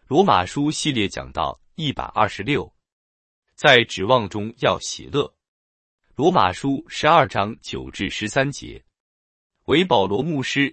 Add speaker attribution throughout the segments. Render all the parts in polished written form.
Speaker 1: 罗马书系列讲到126，在指望中要喜乐。罗马书12章9至13节，为保罗牧师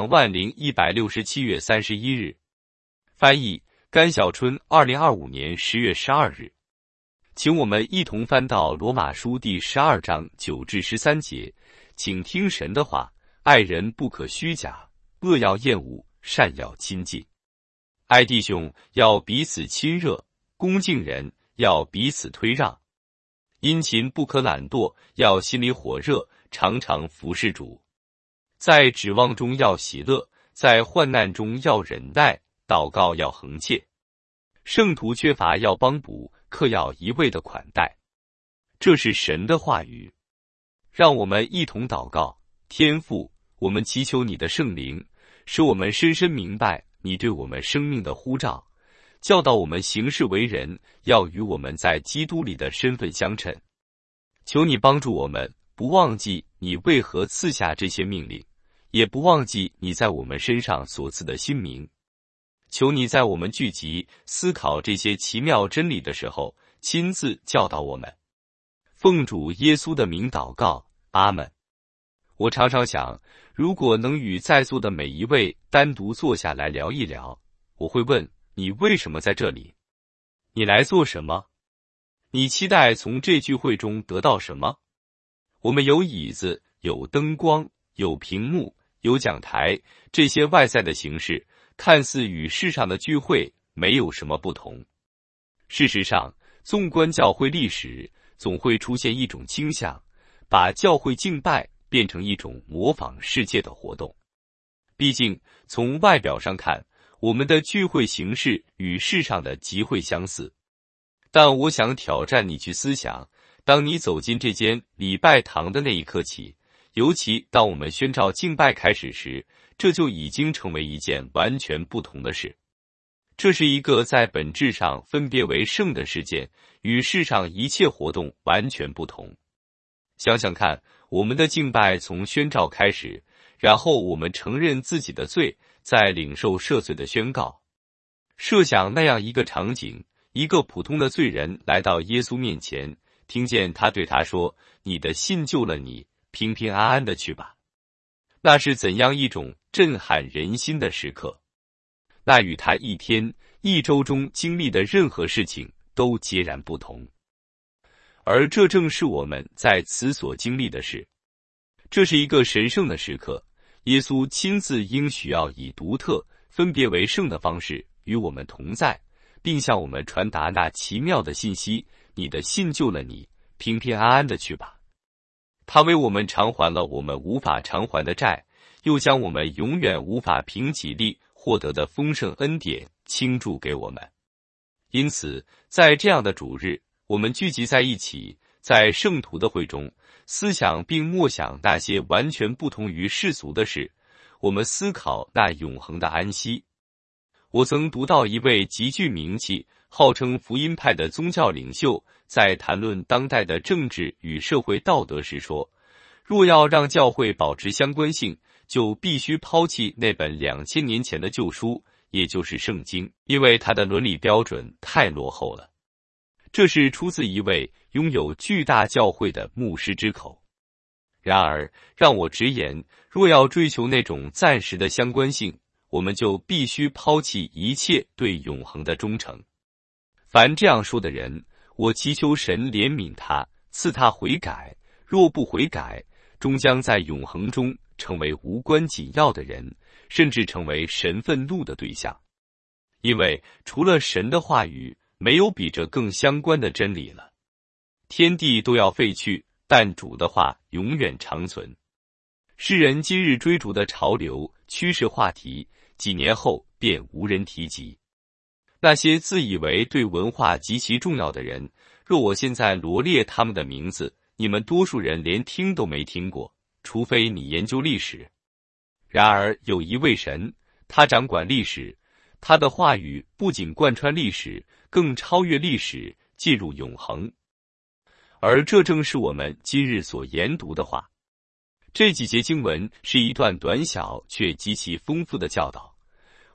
Speaker 1: 20167月31日，翻译甘小春2025年10月12日。请我们一同翻到罗马书第12章9至13节，请听神的话：爱人不可虚假，恶要厌恶，善要亲近。爱弟兄要彼此亲热，恭敬人要彼此推让。殷勤不可懒惰，要心里火热，常常服侍主。在指望中要喜乐，在患难中要忍耐，祷告要恒切。圣徒缺乏要帮补，客要一味的款待。这是神的话语。让我们一同祷告。天父，我们祈求你的圣灵，使我们深深明白你对我们生命的呼召，教导我们行事为人要与我们在基督里的身份相称。求你帮助我们，不忘记你为何赐下这些命令，也不忘记你在我们身上所赐的新名。求你在我们聚集思考这些奇妙真理的时候，亲自教导我们。奉主耶稣的名祷告，阿们。我常常想，如果能与在座的每一位单独坐下来聊一聊，我会问你为什么在这里？你来做什么？你期待从这聚会中得到什么？我们有椅子，有灯光，有屏幕，有讲台，这些外在的形式看似与世上的聚会没有什么不同。事实上，纵观教会历史，总会出现一种倾向，把教会敬拜变成一种模仿世界的活动。毕竟，从外表上看，我们的聚会形式与世上的集会相似。但我想挑战你去思想，当你走进这间礼拜堂的那一刻起，尤其当我们宣召敬拜开始时，这就已经成为一件完全不同的事。这是一个在本质上分别为圣的事件，与世上一切活动完全不同。想想看，我们的敬拜从宣召开始，然后我们承认自己的罪，再领受赦罪的宣告。设想那样一个场景，一个普通的罪人来到耶稣面前，听见他对他说：“你的信救了你，平平安安的去吧。”那是怎样一种震撼人心的时刻！那与他一天、一周中经历的任何事情都截然不同。而这正是我们在此所经历的事。这是一个神圣的时刻，耶稣亲自应许要以独特、分别为圣的方式与我们同在，并向我们传达那奇妙的信息：你的信救了你，平平安安的去吧。他为我们偿还了我们无法偿还的债，又将我们永远无法凭己力获得的丰盛恩典倾注给我们。因此，在这样的主日，我们聚集在一起，在圣徒的会中，思想并默想那些完全不同于世俗的事，我们思考那永恒的安息。我曾读到一位极具名气、号称福音派的宗教领袖在谈论当代的政治与社会道德时说，若要让教会保持相关性，就必须抛弃那本2000年前的旧书，也就是圣经，因为它的伦理标准太落后了。这是出自一位拥有巨大教会的牧师之口。然而，让我直言，若要追求那种暂时的相关性，我们就必须抛弃一切对永恒的忠诚。凡这样说的人，我祈求神怜悯他，赐他悔改，若不悔改，终将在永恒中成为无关紧要的人，甚至成为神愤怒的对象。因为除了神的话语，没有比这更相关的真理了。天地都要废去，但主的话永远长存。世人今日追逐的潮流、趋势话题，几年后便无人提及。那些自以为对文化极其重要的人，若我现在罗列他们的名字，你们多数人连听都没听过，除非你研究历史。然而有一位神，他掌管历史，他的话语不仅贯穿历史，更超越历史，进入永恒。而这正是我们今日所研读的话。这几节经文是一段短小却极其丰富的教导。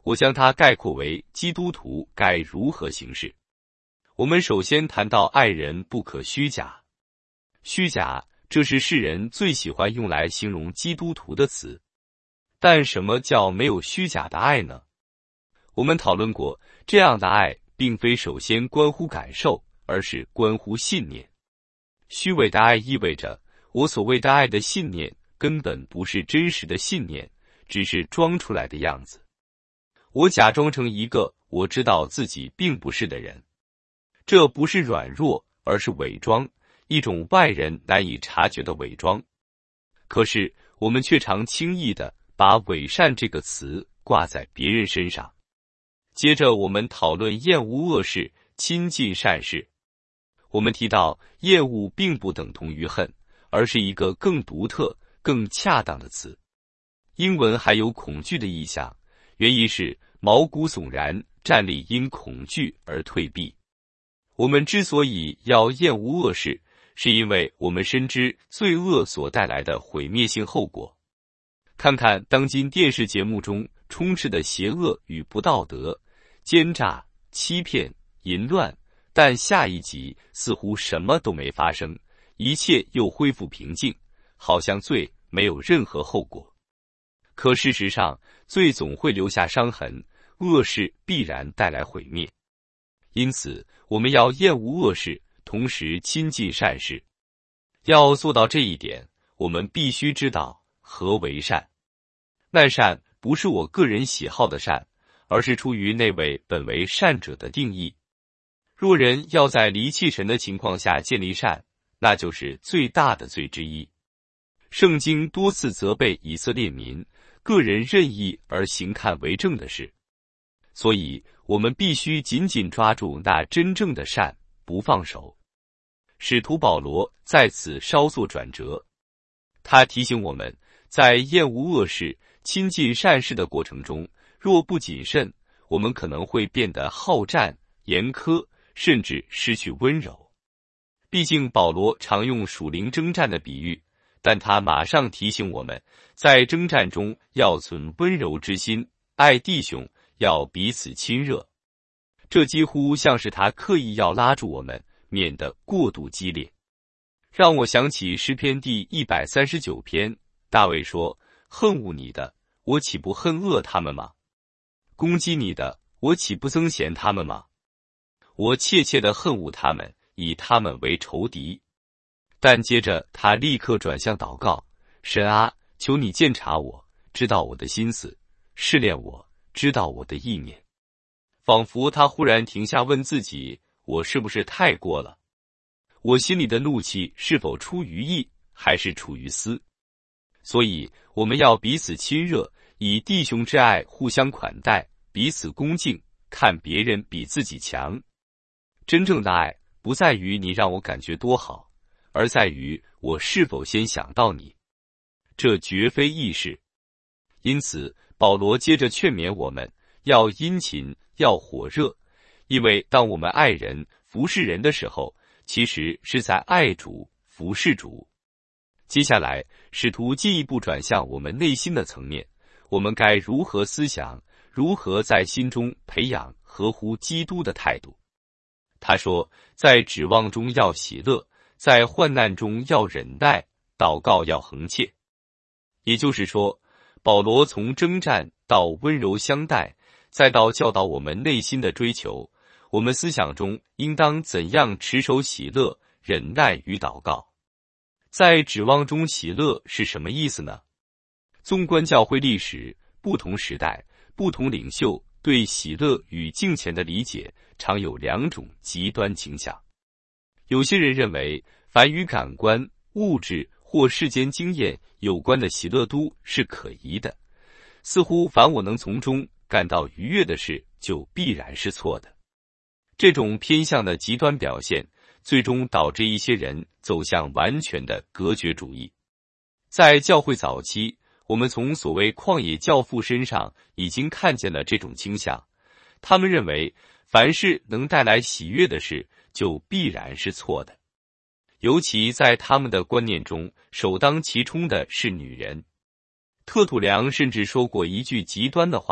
Speaker 1: 我将它概括为基督徒该如何行事。我们首先谈到爱人不可虚假。虚假，这是世人最喜欢用来形容基督徒的词。但什么叫没有虚假的爱呢？我们讨论过，这样的爱并非首先关乎感受，而是关乎信念。虚伪的爱意味着，我所谓的爱的信念根本不是真实的信念，只是装出来的样子。我假装成一个我知道自己并不是的人，这不是软弱，而是伪装，一种外人难以察觉的伪装。可是我们却常轻易地把伪善这个词挂在别人身上。接着我们讨论厌恶恶事，亲近善事。我们提到厌恶并不等同于恨，而是一个更独特、更恰当的词。英文还有恐惧的意象，原意是毛骨悚然，站立因恐惧而退避。我们之所以要厌恶恶事，是因为我们深知罪恶所带来的毁灭性后果。看看当今电视节目中充斥的邪恶与不道德、奸诈、欺骗、淫乱，但下一集似乎什么都没发生，一切又恢复平静，好像罪没有任何后果。可事实上，罪总会留下伤痕，恶事必然带来毁灭。因此，我们要厌恶恶事，同时亲近善事。要做到这一点，我们必须知道何为善。那善不是我个人喜好的善，而是出于那位本为善者的定义。若人要在离弃神的情况下建立善，那就是最大的罪之一。圣经多次责备以色列民，个人任意而行看为正的事。所以我们必须紧紧抓住那真正的善，不放手。使徒保罗在此稍作转折，他提醒我们，在厌恶恶事、亲近善事的过程中，若不谨慎，我们可能会变得好战、严苛，甚至失去温柔。毕竟保罗常用属灵征战的比喻，但他马上提醒我们，在征战中要存温柔之心，爱弟兄，要彼此亲热。这几乎像是他刻意要拉住我们，免得过度激烈。让我想起诗篇第139篇，大卫说：恨恶你的，我岂不恨恶他们吗？攻击你的，我岂不憎嫌他们吗？我切切地恨恶他们，以他们为仇敌。但接着他立刻转向祷告：神啊，求你鉴察我，知道我的心思，试炼我，知道我的意念。仿佛他忽然停下问自己，我是不是太过了？我心里的怒气是否出于义，还是出于私？所以我们要彼此亲热，以弟兄之爱互相款待，彼此恭敬，看别人比自己强。真正的爱不在于你让我感觉多好，而在于我是否先想到你。这绝非易事。因此保罗接着劝勉我们要殷勤，要火热，因为当我们爱人、服侍人的时候，其实是在爱主、服侍主。接下来使徒进一步转向我们内心的层面，我们该如何思想，如何在心中培养合乎基督的态度。他说，在指望中要喜乐，在患难中要忍耐，祷告要恒切。也就是说，保罗从征战到温柔相待，再到教导我们内心的追求，我们思想中应当怎样持守喜乐、忍耐与祷告。在指望中喜乐是什么意思呢？纵观教会历史，不同时代、不同领袖对喜乐与敬虔的理解常有两种极端倾向。有些人认为，凡与感官、物质或世间经验有关的喜乐都是可疑的，似乎凡我能从中感到愉悦的事，就必然是错的。这种偏向的极端表现，最终导致一些人走向完全的隔绝主义。在教会早期，我们从所谓旷野教父身上已经看见了这种倾向。他们认为，凡是能带来喜悦的事，就必然是错的。尤其在他们的观念中，首当其冲的是女人。特土良甚至说过一句极端的话：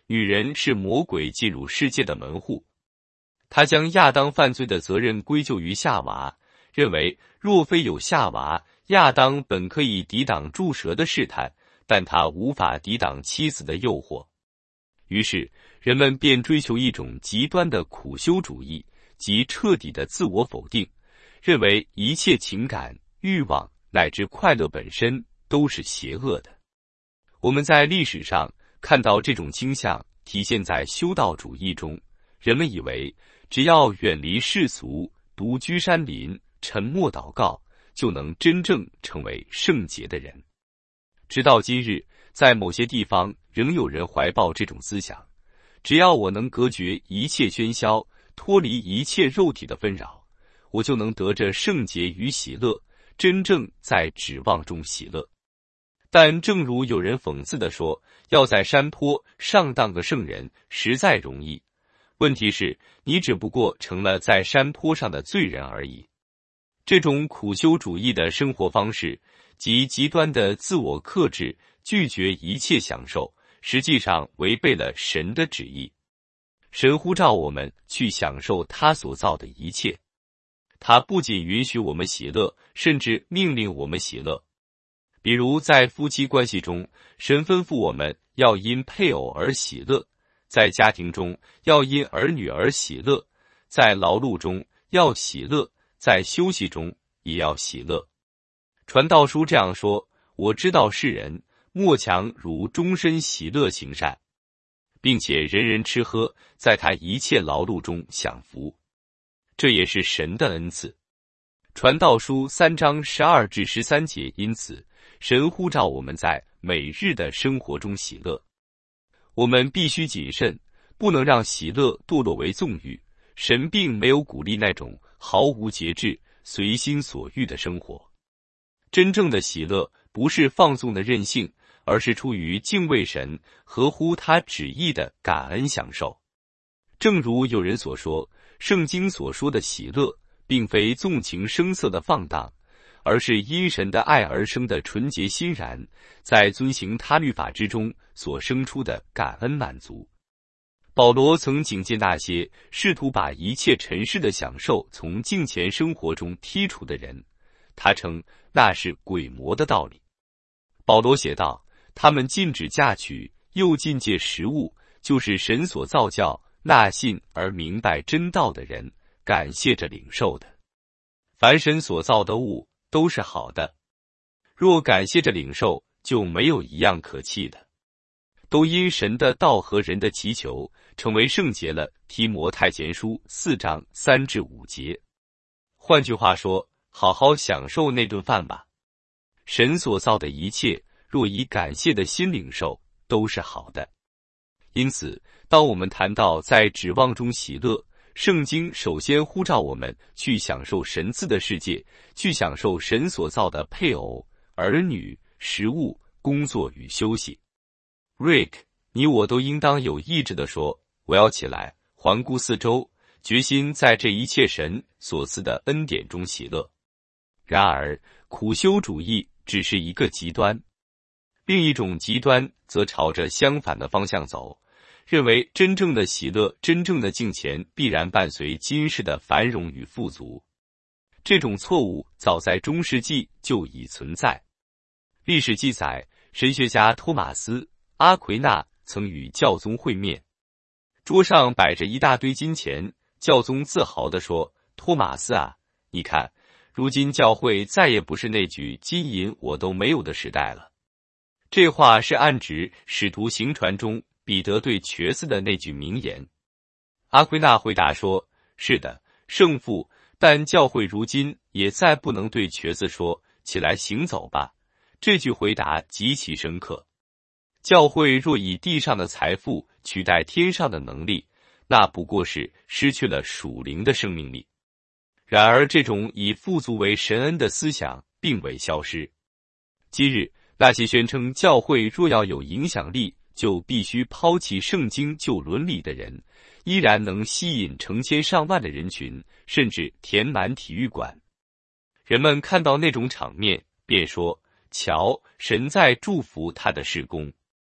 Speaker 1: 女人是魔鬼进入世界的门户。他将亚当犯罪的责任归咎于夏娃，认为若非有夏娃，亚当本可以抵挡蛀蛇的试探，但他无法抵挡妻子的诱惑。于是人们便追求一种极端的苦修主义，即彻底的自我否定，认为一切情感、欲望乃至快乐本身都是邪恶的。我们在历史上看到这种倾向体现在修道主义中，人们以为只要远离世俗，独居山林，沉默祷告，就能真正成为圣洁的人。直到今日，在某些地方仍有人怀抱这种思想，只要我能隔绝一切喧嚣，脱离一切肉体的纷扰，我就能得着圣洁与喜乐，真正在指望中喜乐。但正如有人讽刺地说，要在山坡上当个圣人实在容易，问题是你只不过成了在山坡上的罪人而已。这种苦修主义的生活方式及极端的自我克制，拒绝一切享受，实际上违背了神的旨意。神呼召我们去享受他所造的一切，他不仅允许我们喜乐，甚至命令我们喜乐。比如在夫妻关系中，神吩咐我们要因配偶而喜乐，在家庭中要因儿女而喜乐，在劳碌中要喜乐，在休息中也要喜乐。传道书这样说，我知道世人莫强如终身喜乐行善，并且人人吃喝，在他一切劳碌中享福，这也是神的恩赐。传道书3章12至13节，因此神呼召我们在每日的生活中喜乐。我们必须谨慎，不能让喜乐堕落为纵欲。神并没有鼓励那种毫无节制、随心所欲的生活。真正的喜乐不是放纵的任性，而是出于敬畏神、合乎他旨意的感恩享受。正如有人所说，圣经所说的喜乐，并非纵情声色的放荡，而是因神的爱而生的纯洁欣然，在遵行他律法之中所生出的感恩满足。保罗曾警戒那些试图把一切尘世的享受从敬虔生活中剔除的人，他称那是鬼魔的道理。保罗写道，他们禁止嫁娶，又禁戒食物，就是神所造教那信而明白真道的人感谢着领受的。凡神所造的物都是好的，若感谢着领受，就没有一样可弃的，都因神的道和人的祈求成为圣洁了。提摩太前书4章3至5节。换句话说，好好享受那顿饭吧。神所造的一切，若以感谢的心领受，都是好的。因此，当我们谈到在指望中喜乐，圣经首先呼召我们去享受神赐的世界，去享受神所造的配偶、儿女、食物、工作与休息。Rick， 你我都应当有意志地说，我要起来，环顾四周，决心在这一切神所赐的恩典中喜乐。然而，苦修主义只是一个极端，另一种极端则朝着相反的方向走，认为真正的喜乐、真正的敬虔必然伴随今世的繁荣与富足。这种错误早在中世纪就已存在。历史记载，神学家托马斯·阿奎那曾与教宗会面，桌上摆着一大堆金钱，教宗自豪地说，托马斯啊，你看，如今教会再也不是那句金银我都没有的时代了。这话是暗指使徒行传中彼得对瘸子的那句名言。阿奎那回答说，是的，圣父，但教会如今也再不能对瘸子说，起来行走吧。这句回答极其深刻。教会若以地上的财富取代天上的能力，那不过是失去了属灵的生命力。然而这种以富足为神恩的思想并未消失。今日那些宣称教会若要有影响力，就必须抛弃圣经旧伦理的人，依然能吸引成千上万的人群，甚至填满体育馆。人们看到那种场面，便说，瞧，神在祝福他的事工。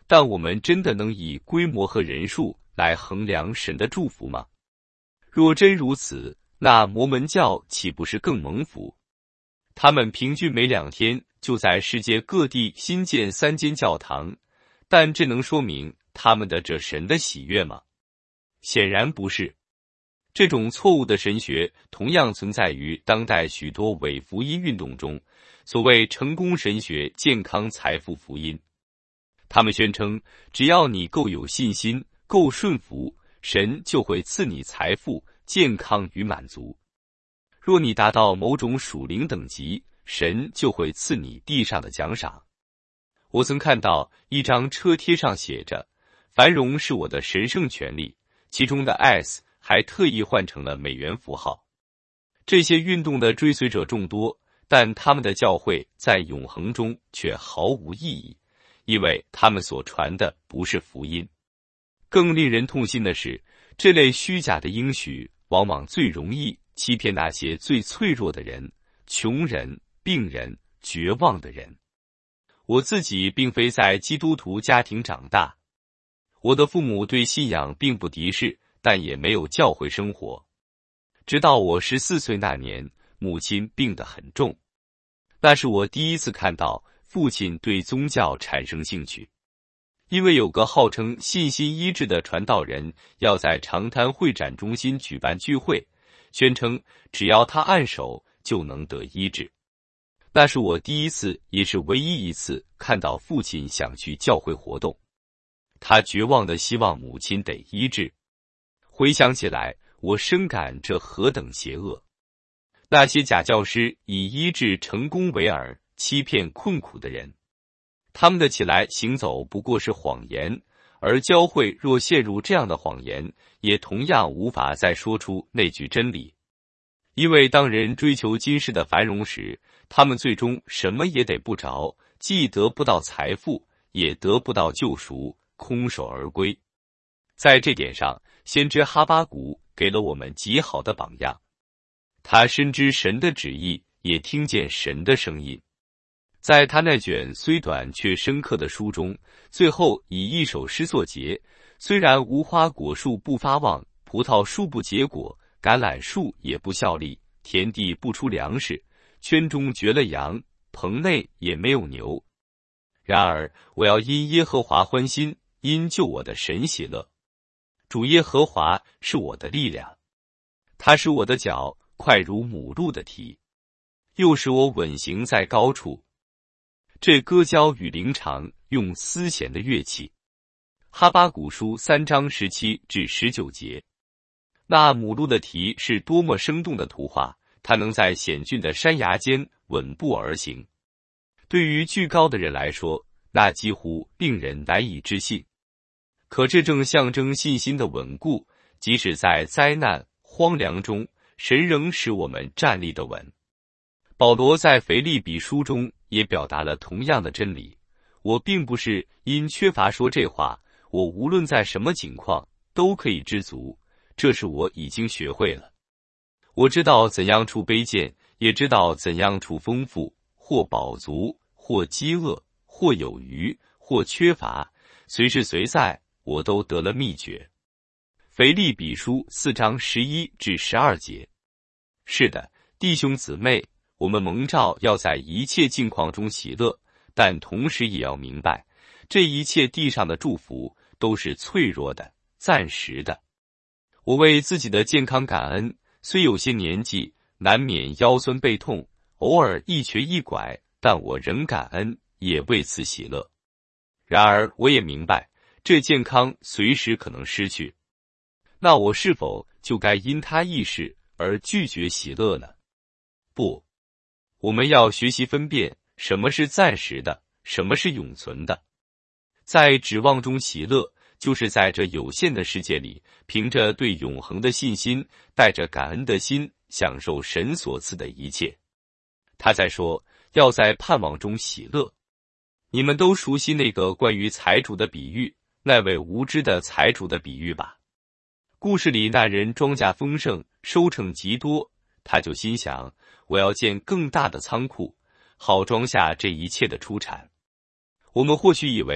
Speaker 1: 但我们真的能以规模和人数来衡量神的祝福吗？若真如此，那摩门教岂不是更蒙福？他们平均每2天就在世界各地新建3间教堂，但这能说明他们的这神的喜悦吗？显然不是。这种错误的神学同样存在于当代许多伪福音运动中，所谓成功神学、健康财富福音。他们宣称，只要你够有信心、够顺服，神就会赐你财富、健康与满足。若你达到某种属灵等级，神就会赐你地上的奖赏。我曾看到一张车贴上写着“繁荣是我的神圣权利”，其中的 S 还特意换成了美元符号。这些运动的追随者众多，但他们的教会在永恒中却毫无意义，因为他们所传的不是福音。更令人痛心的是，这类虚假的应许往往最容易欺骗那些最脆弱的人、穷人、病人、绝望的人。我自己并非在基督徒家庭长大，我的父母对信仰并不敌视，但也没有教会生活。直到我14岁那年，母亲病得很重，那是我第一次看到父亲对宗教产生兴趣。因为有个号称信心医治的传道人要在长滩会展中心举办聚会，宣称只要他按手就能得医治。那是我第一次也是唯一一次看到父亲想去教会活动，他绝望地希望母亲得医治。回想起来，我深感这何等邪恶。那些假教师以医治成功为饵，欺骗困苦的人。他们的起来行走不过是谎言，而教会若陷入这样的谎言，也同样无法再说出那句真理。因为当人追求今世的繁荣时，他们最终什么也得不着，既得不到财富，也得不到救赎，空手而归。在这点上，先知哈巴谷给了我们极好的榜样。他深知神的旨意，也听见神的声音。在他那卷虽短却深刻的书中，最后以一首诗作结：虽然无花果树不发旺，葡萄树不结果，橄榄树也不效力，田地不出粮食，圈中绝了羊，棚内也没有牛。然而我要因耶和华欢心，因救我的神喜乐。主耶和华是我的力量，他使我的脚快如母鹿的蹄，又使我稳行在高处。这歌交与灵长，用丝弦的乐器。哈巴谷书3章17至19节。那母鹿的蹄是多么生动的图画，它能在险峻的山崖间稳步而行。对于巨高的人来说，那几乎令人难以置信。可这正象征信心的稳固，即使在灾难荒凉中，神仍使我们站立得稳。保罗在腓立比书中也表达了同样的真理。我并不是因缺乏说这话，我无论在什么境况都可以知足，这是我已经学会了。我知道怎样处卑贱，也知道怎样处丰富，或饱足，或饥饿，或有余，或缺乏，随时随在，我都得了秘诀。腓立比书4章11至12节。是的，弟兄姊妹，我们蒙召要在一切境况中喜乐，但同时也要明白，这一切地上的祝福都是脆弱的、暂时的。我为自己的健康感恩，虽有些年纪，难免腰酸背痛，偶尔一瘸一拐，但我仍感恩，也为此喜乐。然而我也明白，这健康随时可能失去。那我是否就该因他意识而拒绝喜乐呢？不。我们要学习分辨什么是暂时的，什么是永存的。在指望中喜乐，就是在这有限的世界里，凭着对永恒的信心，带着感恩的心，享受神所赐的一切。他在说，要在盼望中喜乐。你们都熟悉那个关于财主的比喻，那位无知的财主的比喻吧？故事里那人庄稼丰盛，收成极多，他就心想，我要建更大的仓库，好装下这一切的出产。我们或许以为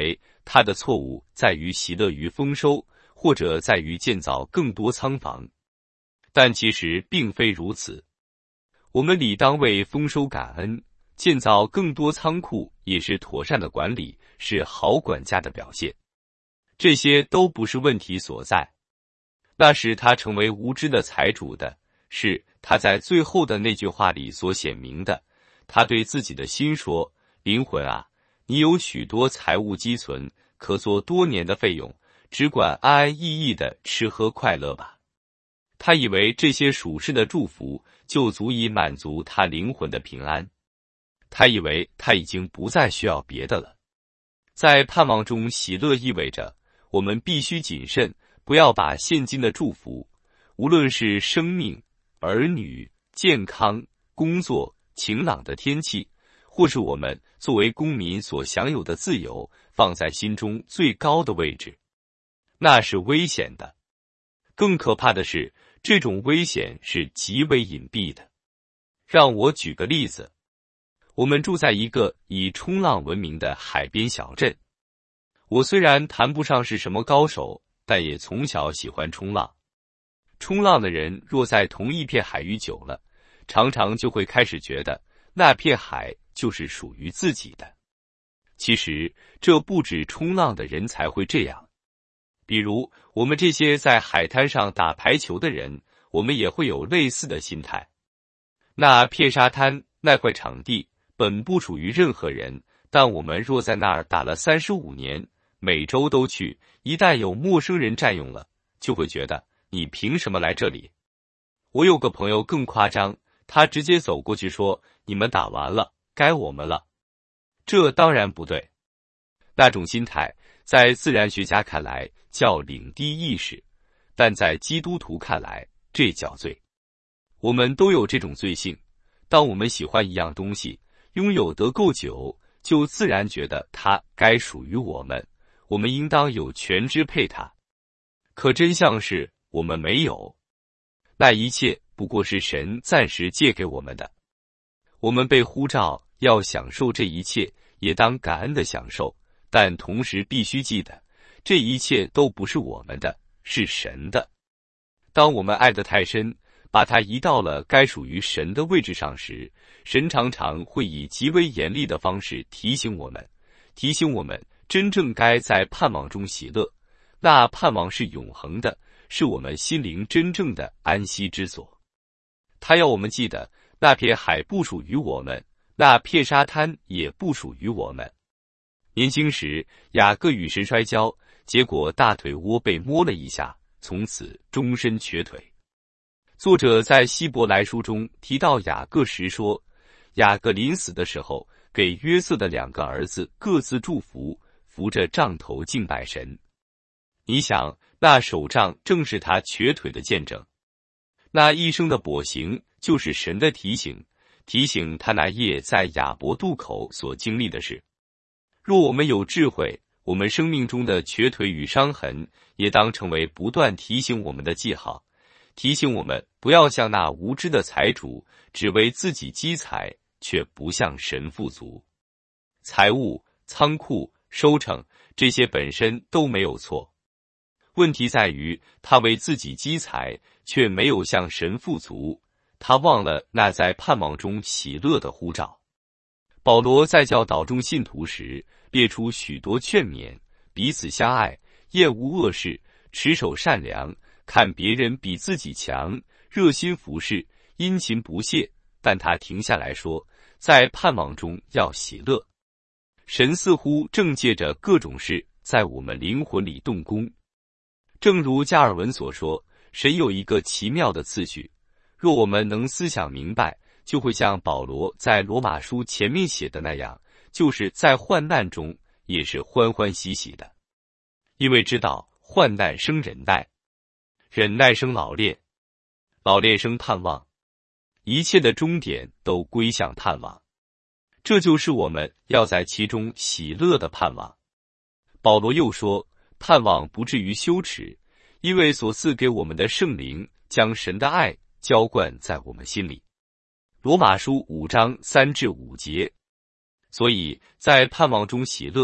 Speaker 1: 他的错误在于喜乐于丰收，或者在于建造更多仓房。但其实并非如此。我们理当为丰收感恩，建造更多仓库也是妥善的管理，是好管家的表现。这些都不是问题所在。那使他成为无知的财主的，是他在最后的那句话里所显明的。他对自己的心说：灵魂啊，你有许多财物积存，可做多年的费用，只管安安逸逸的吃喝快乐吧。他以为这些属世的祝福就足以满足他灵魂的平安。他以为他已经不再需要别的了。在盼望中喜乐意味着我们必须谨慎，不要把现今的祝福，无论是生命、儿女、健康、工作、晴朗的天气，或是我们作为公民所享有的自由，放在心中最高的位置。那是危险的。更可怕的是，这种危险是极为隐蔽的。让我举个例子。我们住在一个以冲浪闻名的海边小镇。我虽然谈不上是什么高手，但也从小喜欢冲浪。冲浪的人若在同一片海域久了，常常就会开始觉得那片海就是属于自己的。其实这不止冲浪的人才会这样。比如我们这些在海滩上打排球的人，我们也会有类似的心态。那片沙滩，那块场地本不属于任何人，但我们若在那儿打了35年，每周都去，一旦有陌生人占用了，就会觉得你凭什么来这里？我有个朋友更夸张，他直接走过去说：你们打完了，该我们了。这当然不对。那种心态在自然学家看来叫领地意识，但在基督徒看来这叫罪。我们都有这种罪性，当我们喜欢一样东西，拥有得够久，就自然觉得它该属于我们，我们应当有权支配它。可真相是我们没有，那一切不过是神暂时借给我们的。我们被呼召要享受这一切，也当感恩的享受，但同时必须记得，这一切都不是我们的，是神的。当我们爱得太深，把它移到了该属于神的位置上时，神常常会以极为严厉的方式提醒我们真正该在盼望中喜乐。那盼望是永恒的，是我们心灵真正的安息之所。他要我们记得，那片海不属于我们，那片沙滩也不属于我们。年轻时，雅各与神摔跤，结果大腿窝被摸了一下，从此终身瘸腿。作者在希伯来书中提到雅各时说，雅各临死的时候，给约瑟的2个儿子各自祝福，扶着杖头敬拜神。你想，那手杖正是他瘸腿的见证，那一生的跛行就是神的提醒他那夜在雅博渡口所经历的事。若我们有智慧，我们生命中的瘸腿与伤痕也当成为不断提醒我们的记号，提醒我们不要像那无知的财主，只为自己积财，却不向神富足。财物、仓库、收成，这些本身都没有错。问题在于，他为自己积财，却没有向神富足，他忘了那在盼望中喜乐的呼召。保罗在教导众信徒时，列出许多劝勉：彼此相爱，厌恶恶事，持守善良，看别人比自己强，热心服侍，殷勤不懈。但他停下来说，在盼望中要喜乐。神似乎正借着各种事在我们灵魂里动工。正如加尔文所说，神有一个奇妙的次序，若我们能思想明白，就会像保罗在罗马书前面写的那样，就是在患难中也是欢欢喜喜的。因为知道患难生忍耐，忍耐生老练，老练生盼望，一切的终点都归向盼望。这就是我们要在其中喜乐的盼望。保罗又说，盼望不至于羞耻，因为所赐给我们的圣灵将神的爱浇灌在我们心里。罗马书5章3至5节。所以在盼望中喜乐，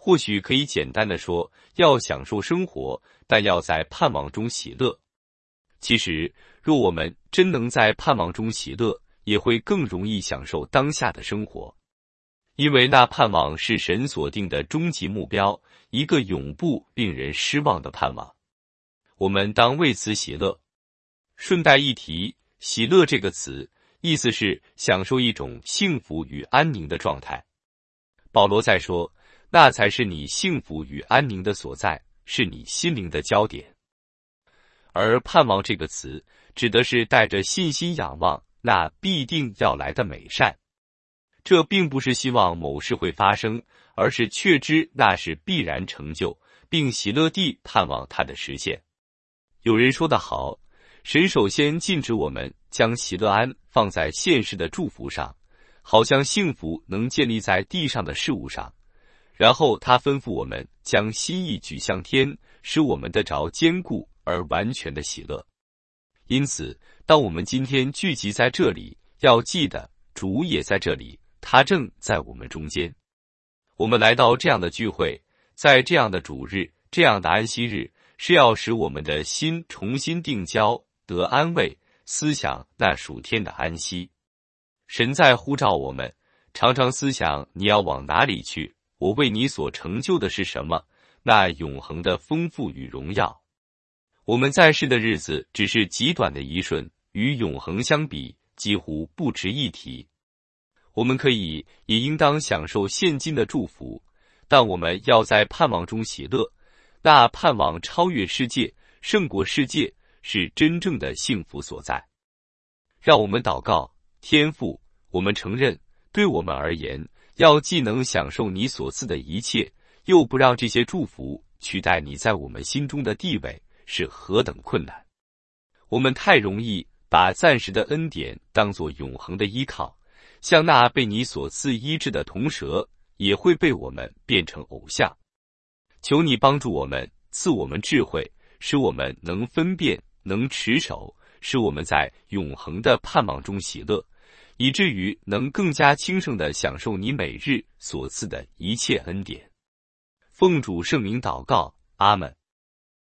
Speaker 1: 或许可以简单的说，要享受生活，但要在盼望中喜乐。其实，若我们真能在盼望中喜乐，也会更容易享受当下的生活。因为那盼望是神所定的终极目标，一个永不令人失望的盼望。我们当为此喜乐。顺带一提，喜乐这个词，意思是享受一种幸福与安宁的状态。保罗在说，那才是你幸福与安宁的所在，是你心灵的焦点。而盼望这个词，指的是带着信心仰望那必定要来的美善。这并不是希望某事会发生，而是确知那是必然成就，并喜乐地盼望它的实现。有人说得好，神首先禁止我们将喜乐安放在现实的祝福上，好像幸福能建立在地上的事物上，然后他吩咐我们将心意举向天，使我们得着坚固而完全的喜乐。因此，当我们今天聚集在这里，要记得主也在这里，他正在我们中间。我们来到这样的聚会，在这样的主日，这样的安息日，是要使我们的心重新定焦，得安慰，思想那属天的安息。神在呼召我们，常常思想你要往哪里去，我为你所成就的是什么，那永恒的丰富与荣耀。我们在世的日子只是极短的一瞬，与永恒相比，几乎不值一提。我们可以也应当享受现今的祝福，但我们要在盼望中喜乐，那盼望超越世界，胜过世界，是真正的幸福所在。让我们祷告，天父，我们承认，对我们而言，要既能享受你所赐的一切，又不让这些祝福取代你在我们心中的地位，是何等困难。我们太容易把暂时的恩典当作永恒的依靠，像那被你所赐医治的铜蛇，也会被我们变成偶像。求你帮助我们，赐我们智慧，使我们能分辨，能持守，使我们在永恒的盼望中喜乐，以至于能更加轻盛地享受你每日所赐的一切恩典。奉主圣名祷告，阿们。